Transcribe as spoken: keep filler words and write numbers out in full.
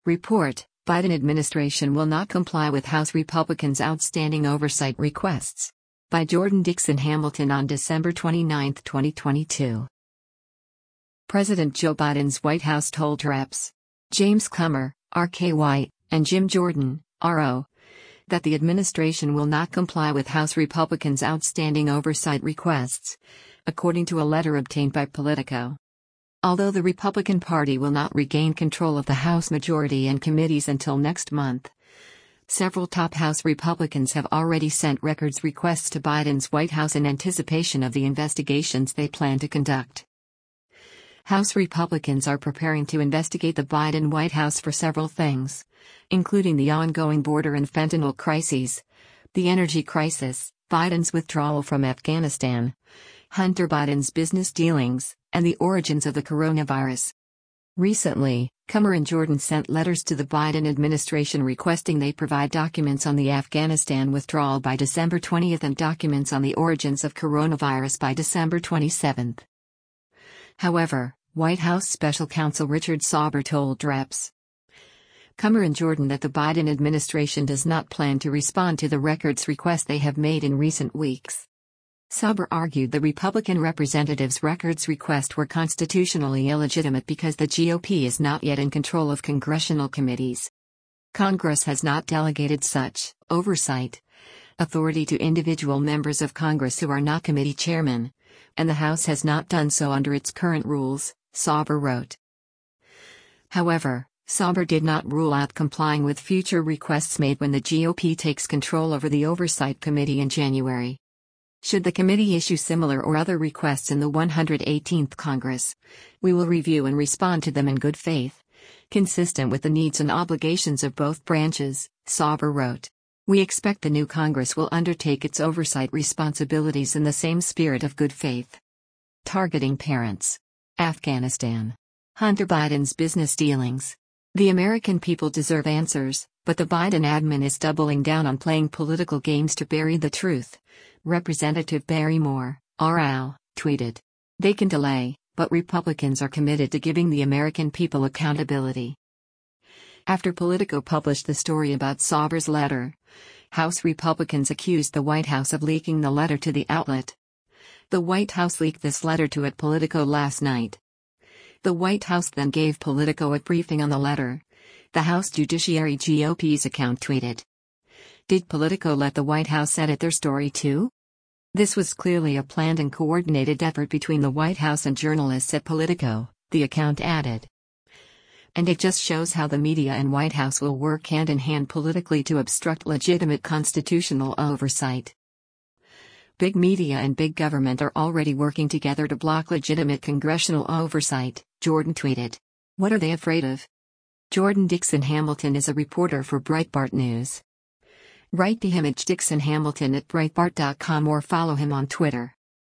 Report: Biden administration will not comply with House Republicans' outstanding oversight requests. By Jordan Dixon Hamilton on December twenty-ninth, twenty twenty-two. President Joe Biden's White House told Reps James Comer, R K White, and Jim Jordan, R O, that the administration will not comply with House Republicans' outstanding oversight requests, according to a letter obtained by Politico. Although the Republican Party will not regain control of the House majority and committees until next month, several top House Republicans have already sent records requests to Biden's White House in anticipation of the investigations they plan to conduct. House Republicans are preparing to investigate the Biden White House for several things, including the ongoing border and fentanyl crises, the energy crisis, Biden's withdrawal from Afghanistan, Hunter Biden's business dealings, and the origins of the coronavirus. Recently, Comer and Jordan sent letters to the Biden administration requesting they provide documents on the Afghanistan withdrawal by December twentieth and documents on the origins of coronavirus by December twenty-seventh. However, White House Special Counsel Richard Sauber told Reps Comer and Jordan that the Biden administration does not plan to respond to the records request they have made in recent weeks. Sauber argued the Republican representatives' records request were constitutionally illegitimate because the G O P is not yet in control of congressional committees. Congress has not delegated such oversight authority to individual members of Congress who are not committee chairmen, and the House has not done so under its current rules, Sauber wrote. However, Sauber did not rule out complying with future requests made when the G O P takes control over the Oversight Committee in January. Should the committee issue similar or other requests in the one hundred eighteenth Congress, we will review and respond to them in good faith, consistent with the needs and obligations of both branches, Sauber wrote. We expect the new Congress will undertake its oversight responsibilities in the same spirit of good faith. Targeting parents. Afghanistan. Hunter Biden's business dealings. The American people deserve answers, but the Biden admin is doubling down on playing political games to bury the truth, Representative Barry Moore, R L, tweeted. They can delay, but Republicans are committed to giving the American people accountability. After Politico published the story about Sauber's letter, House Republicans accused the White House of leaking the letter to the outlet. The White House leaked this letter to at Politico last night. The White House then gave Politico a briefing on the letter, the House Judiciary G O P's account tweeted. Did Politico let the White House edit their story too? This was clearly a planned and coordinated effort between the White House and journalists at Politico, the account added. And it just shows how the media and White House will work hand in hand politically to obstruct legitimate constitutional oversight. Big media and big government are already working together to block legitimate congressional oversight, Jordan tweeted. What are they afraid of? Jordan Dixon Hamilton is a reporter for Breitbart News. Write the image Dixon Hamilton at Breitbart dot com or follow him on Twitter.